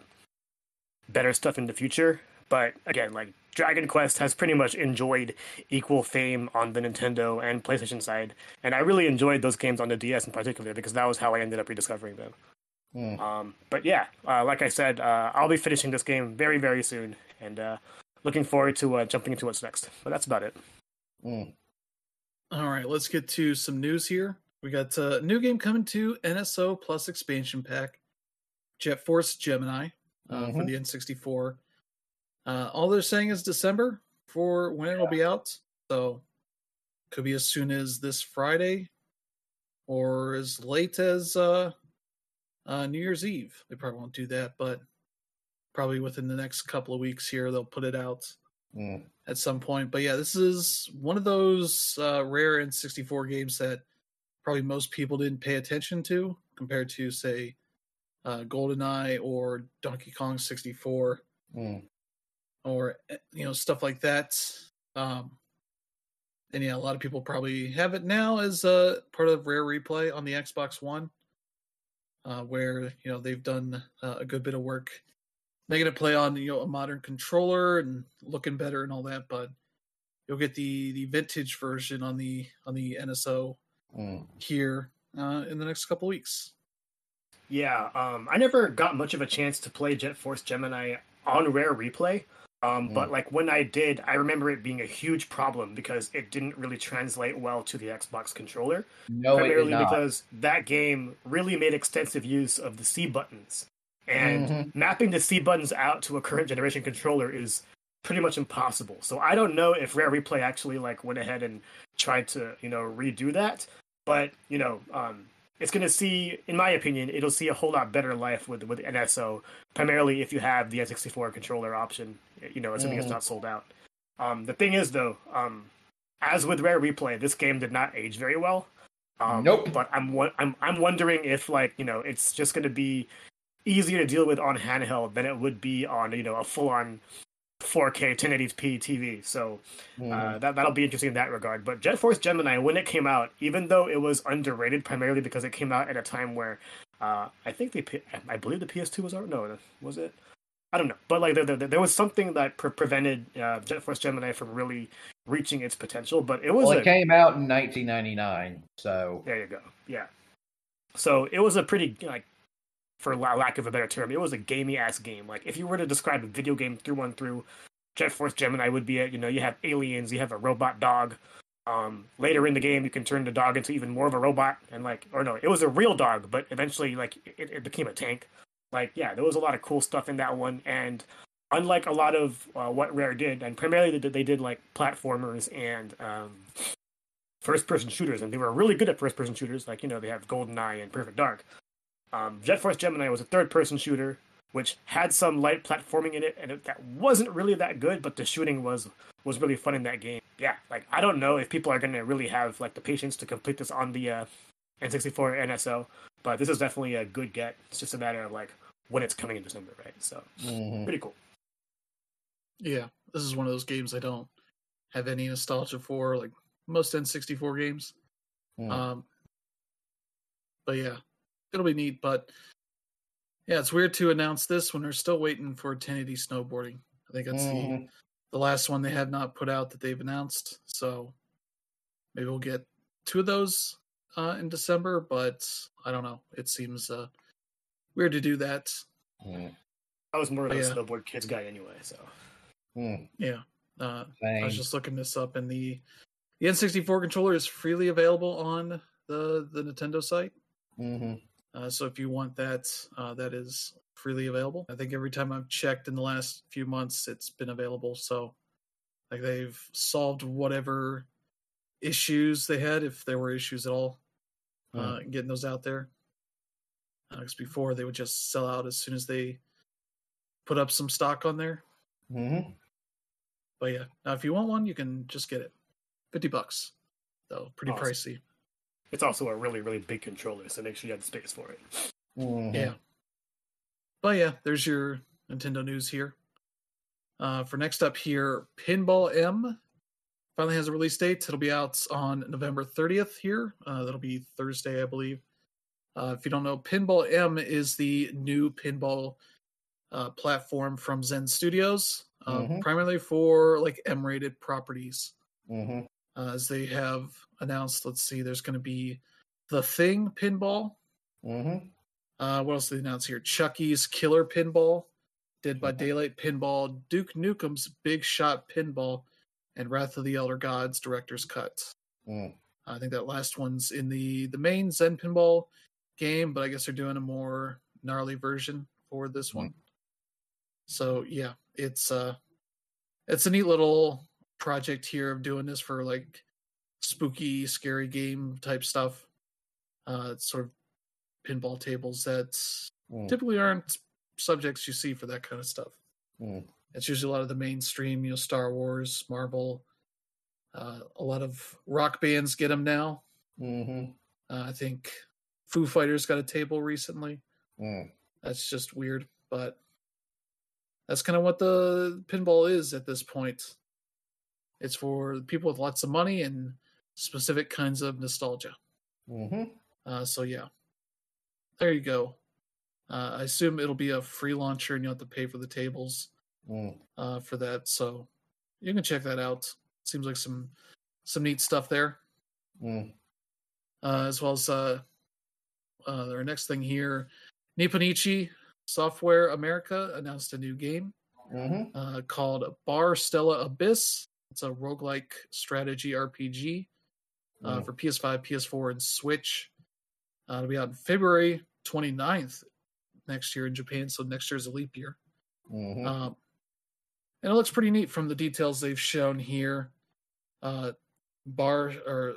better stuff in the future. But again, like Dragon Quest has pretty much enjoyed equal fame on the Nintendo and PlayStation side, and I really enjoyed those games on the D S in particular, because that was how I ended up rediscovering them. Mm. Um, but yeah, uh, like I said, uh, I'll be finishing this game very, very soon, and uh, looking forward to uh, jumping into what's next. But that's about it. Mm. All right, let's get to some news here. We got a new game coming to N S O Plus expansion pack, Jet Force Gemini, uh, for Mhm. the N sixty-four. Uh, all they're saying is December for when it'll be out. So could be as soon as this Friday or as late as uh, uh, New Year's Eve. They probably won't do that, but probably within the next couple of weeks here, they'll put it out Mm. at some point. But yeah, this is one of those uh, rare N sixty-four games that probably most people didn't pay attention to compared to, say, uh, GoldenEye or Donkey Kong sixty-four. Mm. Or you know stuff like that. Um, and yeah, a lot of people probably have it now as uh, part of Rare Replay on the Xbox One, uh, where you know they've done uh, a good bit of work making it play on you know a modern controller and looking better and all that. But you'll get the the vintage version on the on the N S O Mm. here uh, in the next couple weeks. Yeah, um, I never got much of a chance to play Jet Force Gemini on Rare Replay. Um, Mm. But like when I did, I remember it being a huge problem because it didn't really translate well to the Xbox controller. No, it did Primarily not. because that game really made extensive use of the C buttons, and Mhm. mapping the C buttons out to a current generation controller is pretty much impossible. So I don't know if Rare Replay actually like went ahead and tried to you know redo that, but you know um, it's going to see, in my opinion, it'll see a whole lot better life with with N S O, primarily if you have the N sixty-four controller option, you know, assuming Mhm. it's not sold out. Um, the thing is, though, um, as with Rare Replay, this game did not age very well. Um, Nope. But I'm wo- I'm I'm wondering if like you know it's just going to be easier to deal with on handheld than it would be on you know a full on four K ten eighty p T V. So Mhm. uh, that that'll be interesting in that regard. But Jet Force Gemini, when it came out, even though it was underrated primarily because it came out at a time where uh, I think they, I believe the P S two was out. No, was it? I don't know, but like there, there, there was something that pre- prevented uh, Jet Force Gemini from really reaching its potential. But it was Well, a, it came out in nineteen ninety-nine, so there you go. Yeah, so it was a pretty like, for lack of a better term, it was a gamey ass game. Like if you were to describe a video game through and through, Jet Force Gemini would be it. You know, you have aliens, you have a robot dog. Um, later in the game, you can turn the dog into even more of a robot, and like, or no, it was a real dog, but eventually, like, it, it became a tank. Like, yeah, there was a lot of cool stuff in that one, and unlike a lot of uh, what Rare did, and primarily they did, they did like platformers and um, first-person shooters, and they were really good at first-person shooters. Like, you know, they have GoldenEye and Perfect Dark. Um, Jet Force Gemini was a third-person shooter, which had some light platforming in it, and it, that wasn't really that good, but the shooting was was really fun in that game. Yeah, like I don't know if people are going to really have like the patience to complete this on the uh, N sixty-four N S O, but this is definitely a good get. It's just a matter of like when it's coming in December, right? So mhm. pretty cool. Yeah, this is one of those games I don't have any nostalgia for, like most N sixty-four games. Mm. Um, but yeah, it'll be neat. But yeah, it's weird to announce this when they're still waiting for ten eighty snowboarding. I think that's the Mhm. the last one they have not put out that they've announced. So maybe we'll get two of those uh, in December. But I don't know. It seems uh, weird to do that. Mm. I was more of a Yeah. snowboard kids guy anyway, so Mm. Yeah. Uh, I Same. was just looking this up, and the the N sixty-four controller is freely available on the the Nintendo site. Mhm. Uh, so if you want that, uh, that is freely available. I think every time I've checked in the last few months, it's been available. So like they've solved whatever issues they had, if there were issues at all, uh, getting those out there. Because before they would just sell out as soon as they put up some stock on there. Mhm. But yeah, now if you want one, you can just get it. Fifty bucks, though, pretty Awesome. pricey. it's also a really really big controller, so make sure you have the space for it. Mhm. Yeah. But yeah, there's your Nintendo news here. Uh, for next up here, Pinball M finally has a release date. It'll be out on November thirtieth here. Uh, that'll be Thursday, I believe. Uh, if you don't know, Pinball M is the new pinball uh, platform from Zen Studios, uh, Mhm. primarily for like M-rated properties. Mhm. Uh, as they have announced, let's see, there's going to be The Thing Pinball. Mhm. Uh, what else did they announce here? Chucky's Killer Pinball, Dead by Daylight Pinball, Duke Nukem's Big Shot Pinball, and Wrath of the Elder Gods Director's Cut. Mm. I think that last one's in the, the main Zen Pinball game, but I guess they're doing a more gnarly version for this one. So yeah, it's uh, it's a neat little project here of doing this for like spooky, scary game type stuff. Uh, it's sort of pinball tables that Mm. typically aren't subjects you see for that kind of stuff. Mm. It's usually a lot of the mainstream, you know, Star Wars, Marvel. Uh, a lot of rock bands get them now. Mhm. Uh, I think Foo Fighters got a table recently. Mm. That's just weird, but that's kind of what the pinball is at this point. It's for people with lots of money and specific kinds of nostalgia. Mhm. Uh, so yeah, there you go. Uh, I assume it'll be a free launcher and you'll have to pay for the tables Mm. uh, for that. So you can check that out. Seems like some some neat stuff there. Mm. Uh, as well as uh, uh, our next thing here, Nipponichi Software America announced a new game Mhm. uh, called Bar Stella Abyss. It's a roguelike strategy R P G uh, Mm. for P S five, P S four, and Switch. Uh, it'll be out on February twenty-ninth next year in Japan, so next year's a leap year. Mhm. Um, and it looks pretty neat from the details they've shown here. Uh, bar or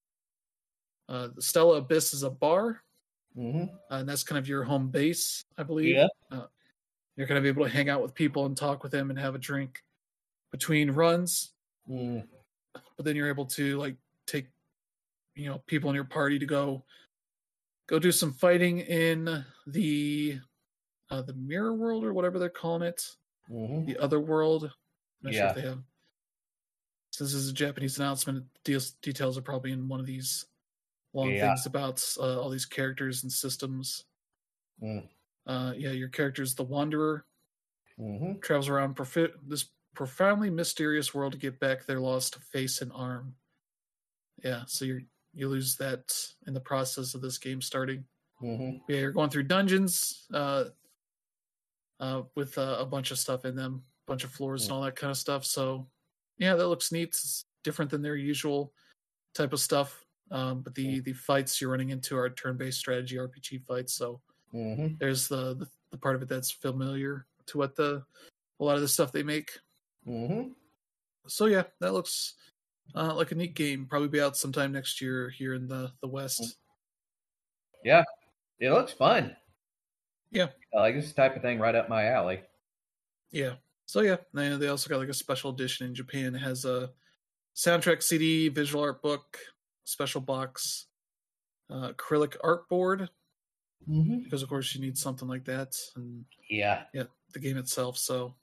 uh, the Stella Abyss is a bar, Mhm. uh, and that's kind of your home base, I believe. Yeah. Uh, you're going to be able to hang out with people and talk with them and have a drink between runs. Mm. But then you're able to like take, you know, people in your party to go go do some fighting in the uh, the mirror world or whatever they're calling it, Mhm. the other world. I'm not Yeah. sure if they have. Since this is a Japanese announcement, deals, details are probably in one of these long Yeah. things about uh, all these characters and systems. Mm. Uh, yeah, your character is the Wanderer. Mm-hmm. Travels around profi- this profoundly mysterious world to get back their lost face and arm. Yeah, so you you lose that in the process of this game starting. Mm-hmm. Yeah, you're going through dungeons uh, uh, with uh, a bunch of stuff in them, a bunch of floors Mm. and all that kind of stuff. So, yeah, that looks neat. It's different than their usual type of stuff. Um, but the, the fights you're running into are turn-based strategy R P G fights. So Mm-hmm. there's the, the the part of it that's familiar to what the a lot of the stuff they make. Mm-hmm. So yeah, that looks uh, like a neat game. Probably be out sometime next year here in the the West. Yeah, it looks fun. Yeah. I like this type of thing right up my alley. Yeah. So yeah, and they also got like a special edition in Japan. It has a soundtrack C D, visual art book, special box, uh, acrylic art board, Mm-hmm. because of course you need something like that, and Yeah. yeah, the game itself. So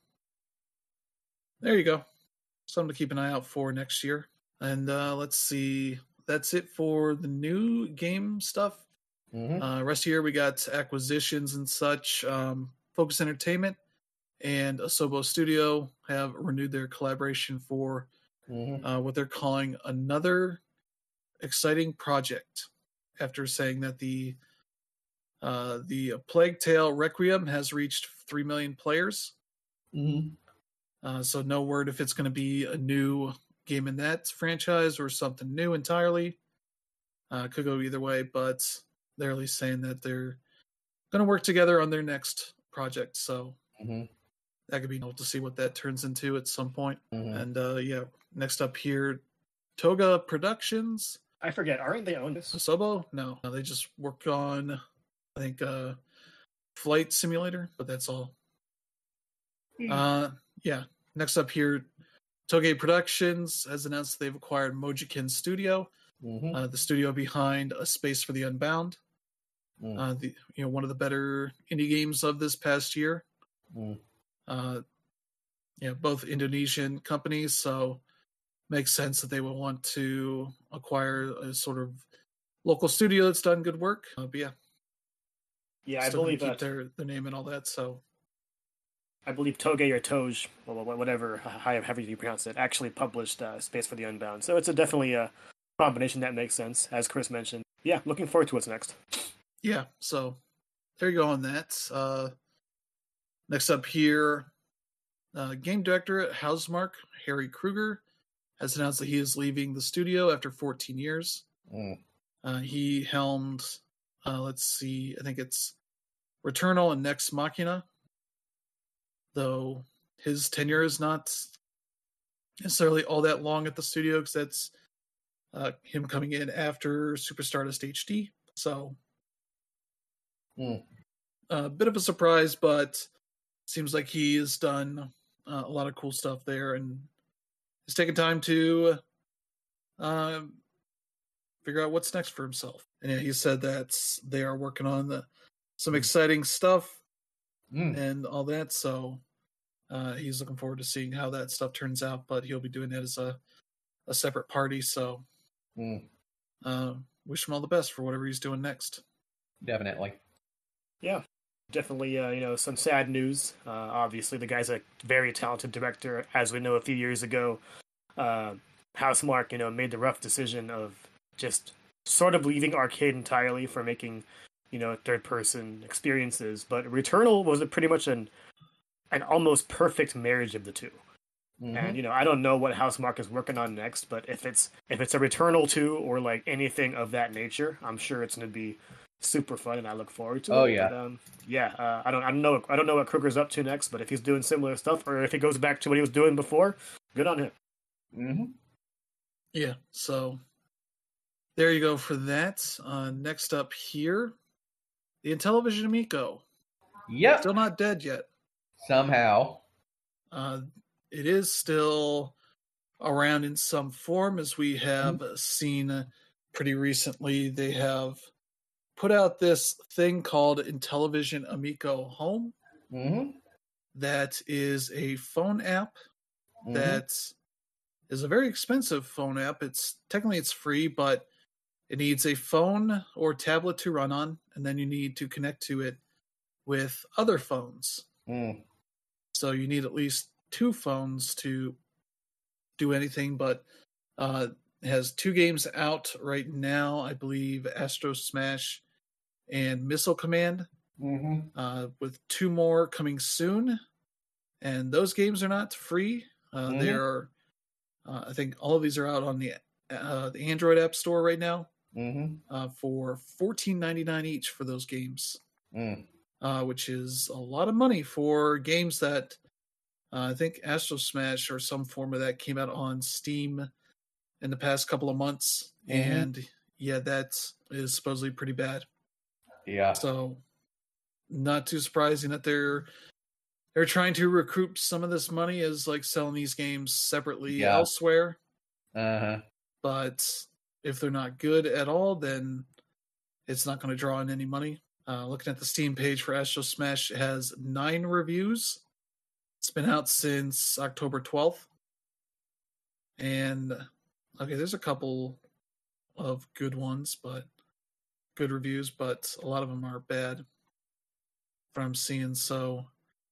there you go, something to keep an eye out for next year. And uh, let's see, that's it for the new game stuff. Mm-hmm. Uh, rest of the year we got acquisitions and such. Um, Focus Entertainment and Asobo Studio have renewed their collaboration for Mm-hmm. uh, what they're calling another exciting project, after saying that the uh, the Plague Tale Requiem has reached three million players. Mm-hmm. Uh, so no word if it's going to be a new game in that franchise or something new entirely. Uh, could go either way, but they're at least saying that they're going to work together on their next project. So Mm-hmm. that could be cool to see what that turns into at some point. Mm-hmm. And uh, yeah, next up here, Toga Productions. I forget, aren't they owned this? Asobo? No, no, they just work on, I think, uh, Flight Simulator, but that's all. Hmm. Uh, yeah. Next up here, Toge Productions has announced they've acquired Mojikin Studio, Mm-hmm. uh, the studio behind A Space for the Unbound. Mm. Uh, the you know one of the better indie games of this past year. Mm. Uh, yeah, both Indonesian companies, so makes sense that they will want to acquire a sort of local studio that's done good work. Uh, but yeah, Yeah, I still gonna believe keep that. their their name and all that. So I believe Toge or Toj, well, whatever, however you pronounce it, actually published uh, Space for the Unbound. So it's a definitely a combination that makes sense, as Chris mentioned. Yeah, looking forward to what's next. yeah, so there you go on that. Uh, next up here, uh, game director at Housemarque, Harry Kruger, has announced that he is leaving the studio after fourteen years. Mm. Uh, he helmed, uh, let's see, I think it's Returnal and Nex Machina, though his tenure is not necessarily all that long at the studio, because that's uh, him coming in after Super Stardust H D. So Mm. a bit of a surprise, but seems like he has done uh, a lot of cool stuff there, and he's taken time to uh, figure out what's next for himself. And yeah, he said that they are working on the, some exciting stuff Mm. and all that. So uh, he's looking forward to seeing how that stuff turns out. But he'll be doing that as a a separate party. So Mm. uh, wish him all the best for whatever he's doing next. Definitely. Yeah, definitely, uh, you know, some sad news. Uh, obviously, the guy's a very talented director. As we know, a few years ago, uh, Housemarque, you know, made the rough decision of just sort of leaving arcade entirely for making, you know, third-person experiences. But Returnal was a pretty much an an almost perfect marriage of the two. Mm-hmm. And you know, I don't know what Housemarque is working on next, but if it's if it's a Returnal two or like anything of that nature, I'm sure it's going to be super fun, and I look forward to Oh, it. yeah. But, um, yeah. Uh, I don't I don't know I don't know what Kruger's up to next, but if he's doing similar stuff or if he goes back to what he was doing before, good on him. Mm-hmm. Yeah, so there you go for that. Uh, next up here, the Intellivision Amico. Yep. Still not dead yet. Somehow. Uh, it is still around in some form, as we have Mm-hmm. seen pretty recently. They have put out this thing called Intellivision Amico Home. Mm-hmm. That is a phone app Mhm. that is a very expensive phone app. It's technically it's free, but it needs a phone or tablet to run on, and then you need to connect to it with other phones. Mm. So you need at least two phones to do anything, but uh, it has two games out right now, I believe, Astro Smash and Missile Command, Mhm. uh, with two more coming soon. And those games are not free. Uh, they Mhm. are, uh, I think all of these are out on the uh, the Android App Store right now Mhm. uh, for fourteen ninety-nine each for those games, Mm. uh, which is a lot of money for games that uh, I think Astro Smash or some form of that came out on Steam in the past couple of months, Mhm. and yeah, that is supposedly pretty bad. Yeah. So, not too surprising that they're they're trying to recoup some of this money as like selling these games separately Yeah. elsewhere. Uh huh. But if they're not good at all, then it's not going to draw in any money. Uh, looking at the Steam page for Astro Smash, it has nine reviews. It's been out since October twelfth. And okay, there's a couple of good ones, but good reviews, but a lot of them are bad from I'm seeing. So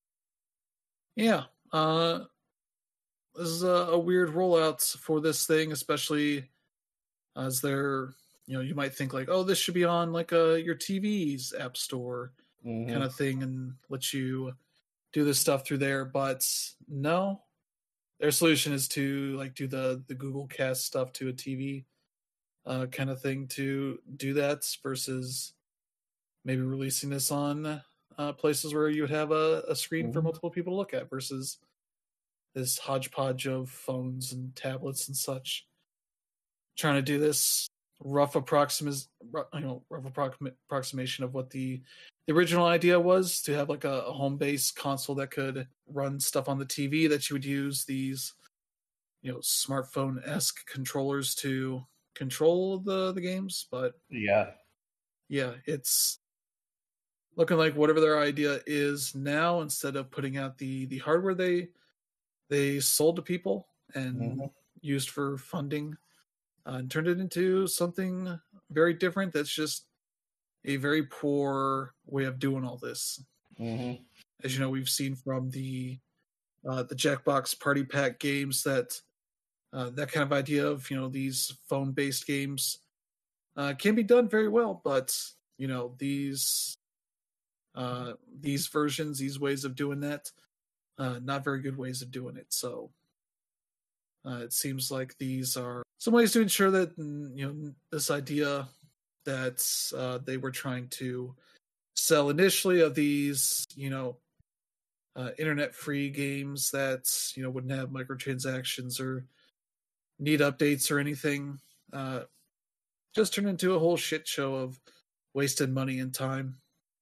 yeah, uh, this is a, a weird rollout for this thing, especially as they're, you know, you might think like, oh, this should be on like a your T V's app store Mhm. kind of thing and let you do this stuff through there. But no, their solution is to like do the the Google Cast stuff to a T V uh, kind of thing to do that versus maybe releasing this on uh, places where you would have a, a screen for Mhm. multiple people to look at versus this hodgepodge of phones and tablets and such. Trying to do this rough approximation, you know, rough approximation of what the the original idea was to have like a, a home based console that could run stuff on the T V that you would use these, you know, smartphone esque controllers to control the the games. But Yeah. yeah, it's looking like whatever their idea is now, instead of putting out the the hardware they they sold to people and Mhm. used for funding, uh, and turned it into something very different. That's just a very poor way of doing all this. Mhm. As you know, we've seen from the uh, the Jackbox Party Pack games that uh, that kind of idea of, you know, these phone based games uh, can be done very well, but you know these uh, these versions, these ways of doing that, uh, not very good ways of doing it. So uh, it seems like these are some ways to ensure that, you know, this idea that uh, they were trying to sell initially of these, you know, uh, internet-free games that, you know, wouldn't have microtransactions or need updates or anything, uh, just turned into a whole shit show of wasted money and time.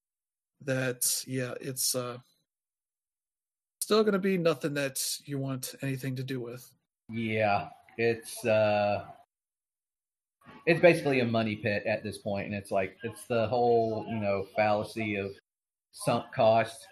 That yeah, it's uh, still going to be nothing that you want anything to do with. Yeah. It's uh, it's basically a money pit at this point, and it's like it's the whole you know fallacy of sunk cost.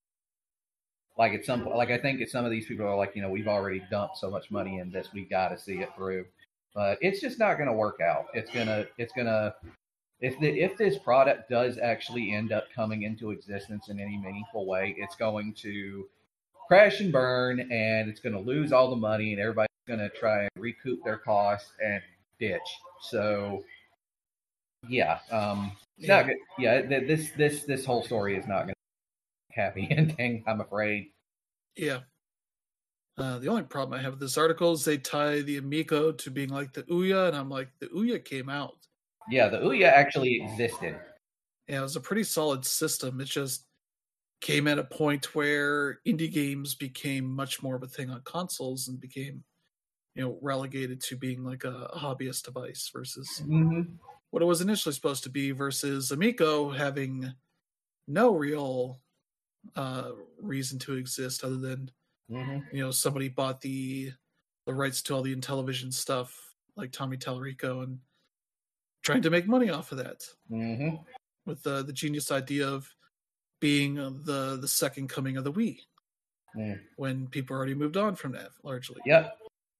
Like at some like I think at some of these people are like, you know, we've already dumped so much money in this, we got to see it through. But it's just not going to work out. It's gonna it's gonna if the if this product does actually end up coming into existence in any meaningful way, it's going to crash and burn, and it's going to lose all the money, and everybody's going to try and recoup their costs and ditch. So yeah, um, it's Yeah. not good. Yeah, th- this this this whole story is not going to be a happy ending, I'm afraid. Yeah. Uh, the only problem I have with this article is they tie the Amico to being like the Ouya, and I'm like, the Ouya came out. Yeah, the Ouya actually existed. Yeah, it was a pretty solid system. It just came at a point where indie games became much more of a thing on consoles and became, you know, relegated to being like a, a hobbyist device versus Mm-hmm. what it was initially supposed to be, versus Amico having no real uh, reason to exist other than, Mm-hmm. you know, somebody bought the the rights to all the Intellivision stuff like Tommy Tallarico and trying to make money off of that Mm-hmm. with the the genius idea of being the the second coming of the Wii. Mm. when people already moved on from that largely. Yep.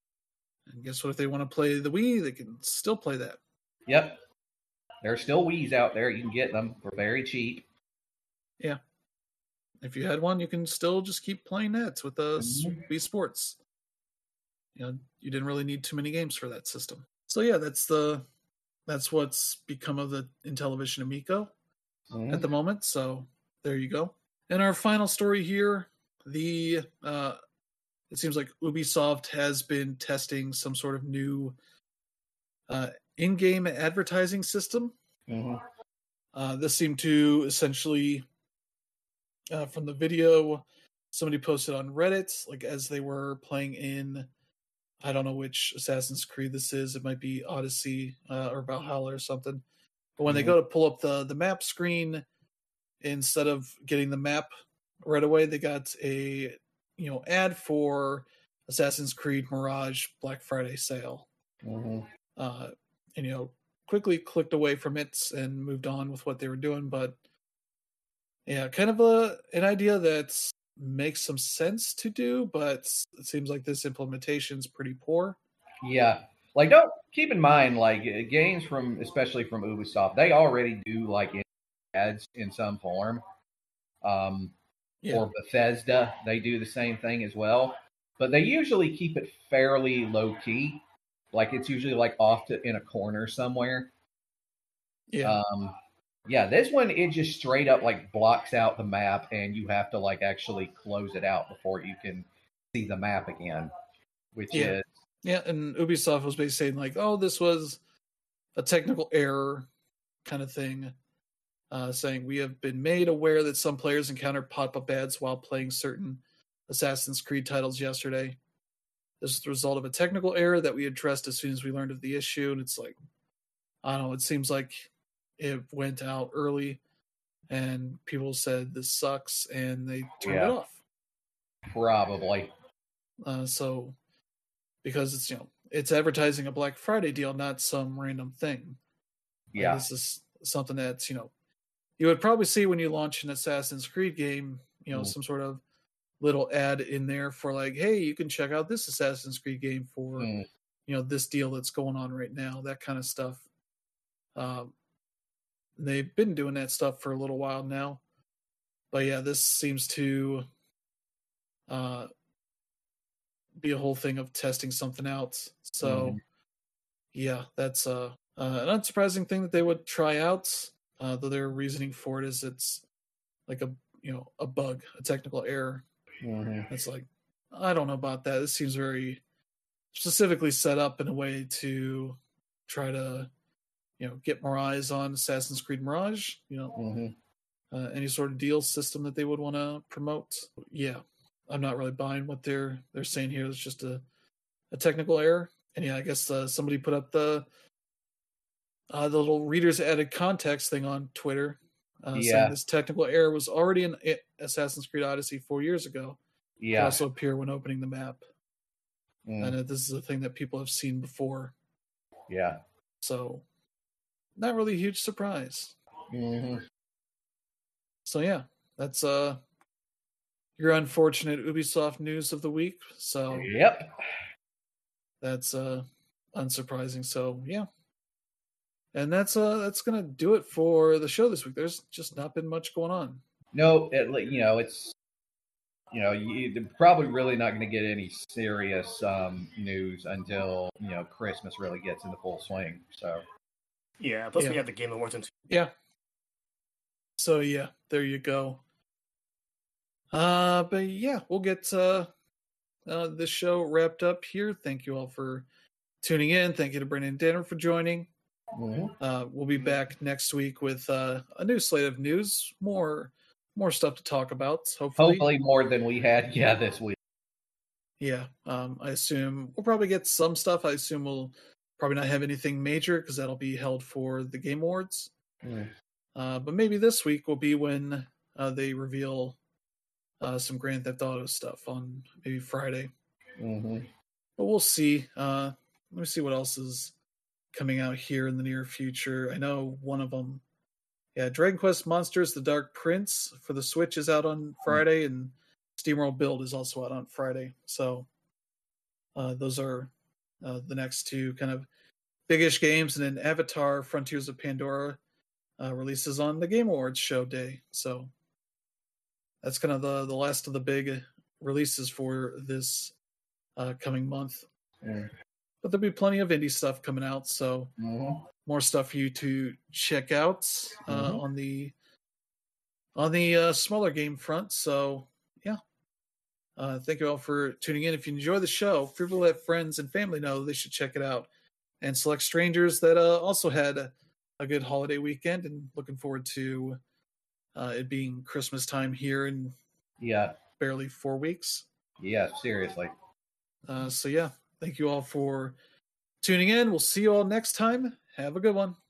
And guess what? If they want to play the Wii, they can still play that. Yep. There's still Wiis out there. You can get them for very cheap. Yeah. If you had one, you can still just keep playing that with the Mhm. Wii Sports. You know, you didn't really need too many games for that system. So yeah, that's the that's what's become of the Intellivision Amico Mhm. at the moment. So there you go. And our final story here, the uh, it seems like Ubisoft has been testing some sort of new uh, in-game advertising system. Mhm. Uh, this seemed to essentially, uh, from the video somebody posted on Reddit, like as they were playing in, I don't know which Assassin's Creed this is. It might be Odyssey uh, or Valhalla or something. But when they Mhm. go to pull up the the map screen, instead of getting the map right away, they got a you know ad for Assassin's Creed Mirage Black Friday sale. Mhm. Uh, and you know quickly clicked away from it and moved on with what they were doing. But yeah, kind of a an idea that makes some sense to do, but it seems like this implementation's pretty poor. Yeah. Like, don't keep in mind, like uh, games from, especially from Ubisoft, they already do like ads in some form. Um, Yeah, or Bethesda, they do the same thing as well, but they usually keep it fairly low key. Like it's usually like off to in a corner somewhere. yeah, Um, yeah, this one it just straight up like blocks out the map, and you have to like actually close it out before you can see the map again, which yeah, is yeah. And Ubisoft was basically saying like, "Oh, this was a technical error," kind of thing, uh, saying we have been made aware that some players encountered pop-up ads while playing certain Assassin's Creed titles yesterday. This is the result of a technical error that we addressed as soon as we learned of the issue. And it's like, I don't know, it seems like it went out early and people said this sucks and they turned it yeah, off. probably Uh, so because it's you know it's advertising a Black Friday deal, not some random thing. Like yeah, this is something that's you know you would probably see when you launch an Assassin's Creed game. You know, mm, some sort of little ad in there for like, hey, you can check out this Assassin's Creed game for mm, you know this deal that's going on right now, that kind of stuff. Um, they've been doing that stuff for a little while now, but yeah, this seems to uh, be a whole thing of testing something out. So mm, yeah, that's uh, uh, an unsurprising thing that they would try out. Uh, though their reasoning for it is it's like a you know a bug, a technical error. mm, It's like I don't know about that. This seems very specifically set up in a way to try to you know get more eyes on Assassin's Creed Mirage. You know, mm. uh, any sort of deal system that they would want to promote. Yeah, I'm not really buying what they're they're saying here. It's just a, a technical error. And yeah, I guess uh, somebody put up the uh, the little readers added context thing on Twitter, uh, saying Yeah, this technical error was already in Assassin's Creed Odyssey four years ago. It yeah, also appear when opening the map, mm, and uh, this is a thing that people have seen before. yeah. So, not really a huge surprise. Mm-hmm. So yeah, that's uh your unfortunate Ubisoft news of the week. So Yep. that's uh unsurprising. So yeah. And that's uh that's gonna do it for the show this week. There's just not been much going on. No, it, you know it's you know you, you're probably really not going to get any serious um, news until you know Christmas really gets into full swing. So Yeah, plus Yeah. we have the Game Awards. And Yeah. So yeah, there you go. Uh but yeah, we'll get uh uh this show wrapped up here. Thank you all for tuning in. Thank you to Brendan and Danner for joining. mm-hmm. Uh, we'll be back next week with uh, a new slate of news, more more stuff to talk about. Hopefully, hopefully more than we had yeah this week. yeah. Um, I assume we'll probably get some stuff. I assume we'll probably not have anything major because that'll be held for the Game Awards. Mm. Uh, but maybe this week will be when uh, they reveal uh, some Grand Theft Auto stuff on maybe Friday. Mm-hmm. But we'll see. Uh, let me see what else is coming out here in the near future. I know one of them, yeah, Dragon Quest Monsters: The Dark Prince for the Switch is out on Friday, and SteamWorld Build is also out on Friday. So uh, those are uh, the next two kind of big-ish games. And then Avatar Frontiers of Pandora uh, releases on the Game Awards show day. So that's kind of the, the last of the big releases for this uh, coming month. Yeah. But there'll be plenty of indie stuff coming out. So Mm-hmm. more stuff for you to check out uh, Mhm. on the on the uh, smaller game front. So yeah, uh, thank you all for tuning in. If you enjoy the show, feel free to let friends and family know they should check it out, and select strangers that uh, also had a, a good holiday weekend and looking forward to uh, it being Christmas time here in Yeah. barely four weeks. Yeah. Seriously. Uh, so yeah, thank you all for tuning in. We'll see you all next time. Have a good one.